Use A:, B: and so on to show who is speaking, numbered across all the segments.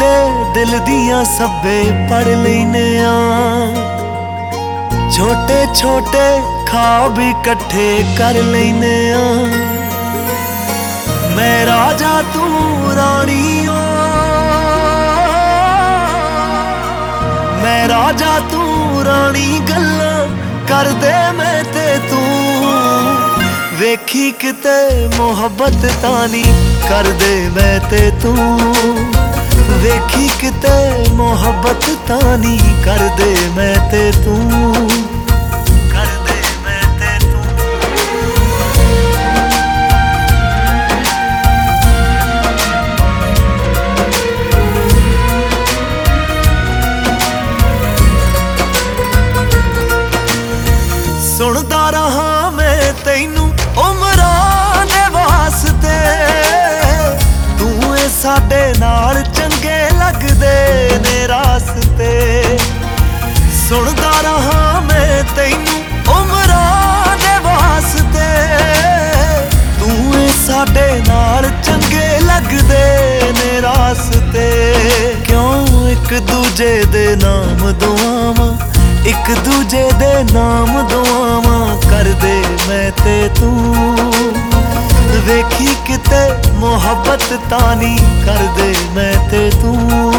A: दे दिल दियां सब्बे पढ़ लैने आ, छोटे छोटे ख्वाब इकट्ठे कर लैने आ। मैं राजा तू रानी ओ, मैं राजा तू रानी, गल्लां कर दे मैं ते तू। वेखी किते मोहब्बत तानी कर दे मैं ते तू। वेखी किते मोहब्बत तानी कर दे मैं ते तू। कर दे मैं ते तू। सुनदा रहा मैं तैनू उमरां दे वास्ते, तू ए साडे नाल चंगे लगदे ने रास्ते। सुनदा रहा मैं तैनू उमरां दे वास्ते, तू ए साडे नाल चंगे लगदे ने रास्ते। क्यों एक दूजे दे नाम दुआवां, एक दूजे दे नाम दुआवां कर दे मैं ते तू। वेखी किते मोहब्बत तानी कर दे मैं ते तू।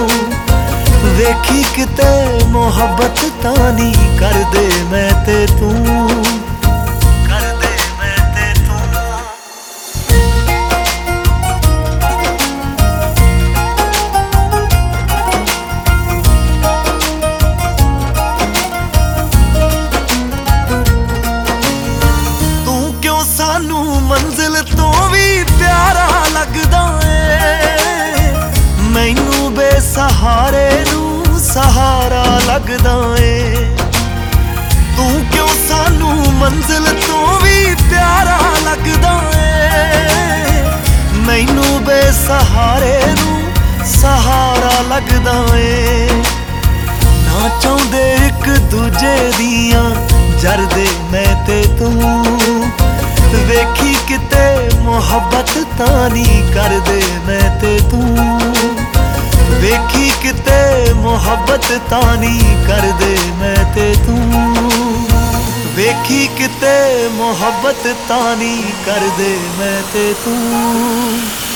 A: वेखी किते मोहब्बत तानी कर दे मैं ते तू। कर दे मैं ते तू। सानू मंजिल तो भी प्यारा लगदा ए, मैनू बेसहारे नू सहारा लगदा ए। तू क्यों सानू मंजिल तो भी प्यारा लगदा ए, मैनू बेसहारे नू सहारा लगदा ए। ना चाहुंदे एक दूजे दियां जरदे मैं ते तू। वेखी किते मोहब्बत तानी कर दे मैं ते तू। वेखी किते मोहब्बत तानी कर दे मैं ते तू। वेखी किते मोहब्बत तानी कर दे मैं ते तू।